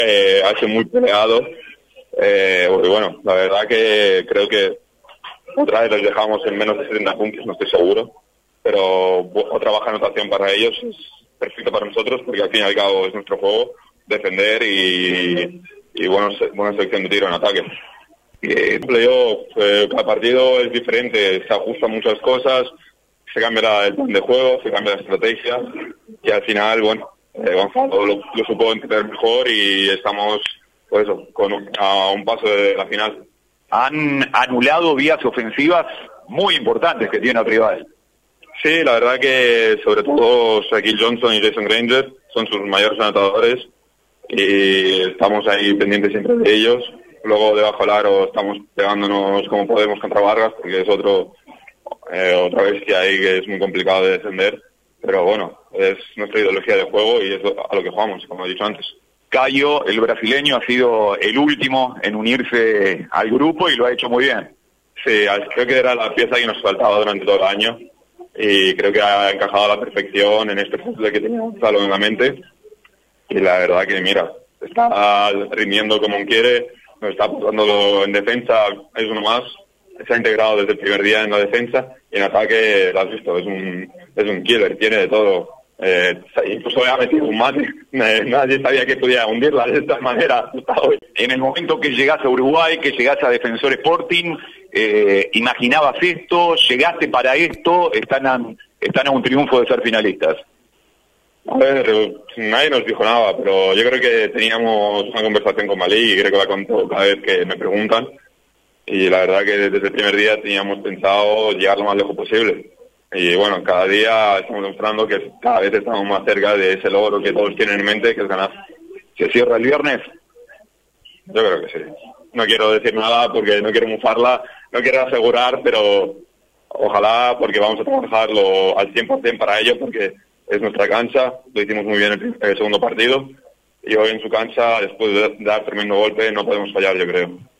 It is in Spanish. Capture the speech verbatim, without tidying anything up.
Eh, ha sido muy peleado. Eh, y bueno, la verdad que creo que otra vez los dejamos en menos de setenta puntos, no estoy seguro. Pero otra baja anotación para ellos es perfecto para nosotros porque al fin y al cabo es nuestro juego, defender y, y bueno, buena selección de tiro en ataque. Y playoff, eh, cada partido es diferente, se ajustan muchas cosas, se cambia la, el plan de juego, se cambia la estrategia y al final, bueno, eh, Gonzalo lo, lo supo entender mejor y estamos, pues eso, con, a un paso de la final. Han anulado vías ofensivas muy importantes que tiene el rival. Sí, la verdad que sobre todo Shaquille Johnson y Jason Granger son sus mayores anotadores y estamos ahí pendientes siempre de ellos. Luego debajo del aro estamos pegándonos como podemos contra Vargas porque es otro eh, otra bestia ahí que es muy complicado de defender. Pero bueno, es nuestra ideología de juego y es a lo que jugamos, como he dicho antes. Caio, el brasileño, ha sido el último en unirse al grupo y lo ha hecho muy bien. Sí, creo que era la pieza que nos faltaba durante todo el año. Y creo que ha encajado a la perfección en este puzzle que tenía Gonzalo en la mente y la verdad que mira, está rindiendo como quiere, nos está aportando en defensa, es uno más, se ha integrado desde el primer día en la defensa y en ataque, lo has visto, es un es un killer, tiene de todo, eh, incluso ha metido un mate, nadie sabía que podía hundirla de esta manera hasta hoy. En el momento que llegás a Uruguay, que llegás a Defensor Sporting, Eh, ¿imaginabas esto? ¿Llegaste para esto? ¿Están a, están a un triunfo de ser finalistas? A ver, nadie nos dijo nada, pero yo creo que teníamos una conversación con Malí y creo que la contó cada vez que me preguntan. Y la verdad que desde el primer día teníamos pensado llegar lo más lejos posible. Y bueno, cada día estamos demostrando que cada vez estamos más cerca de ese logro que todos tienen en mente, que es ganar. ¿Se cierra el viernes? Yo creo que sí. No quiero decir nada porque no quiero mufarla, no quiero asegurar, pero ojalá porque vamos a trabajarlo al cien por ciento para ello porque es nuestra cancha, lo hicimos muy bien en el segundo partido y hoy en su cancha, después de dar tremendo golpe, no podemos fallar, yo creo.